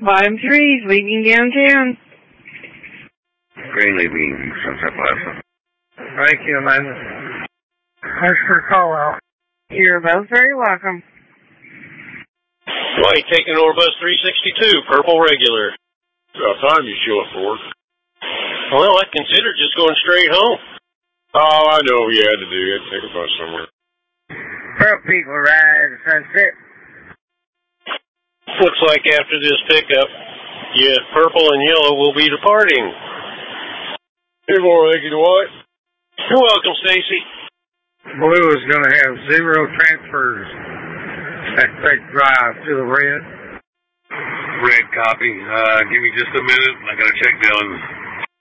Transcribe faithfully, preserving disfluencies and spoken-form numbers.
Bottom threes, leaving downtown. Green leaving Sunset Plaza. Thank you, Amanda. Thanks for the call out. You're both very welcome. Dwight taking over bus three sixty-two, purple regular. About time you show up for work. Well, I considered just going straight home. Oh, I know what you had to do. You had to take a bus somewhere. Truck people ride at Sunset. Looks like after this pickup, yeah, purple and yellow will be departing. Hey, more, thank you, Dwight. You're welcome, Stacy. Blue is going to have zero transfers. That quick drive to the red. Red copy. Uh, give me just a minute. I gotta check Dylan.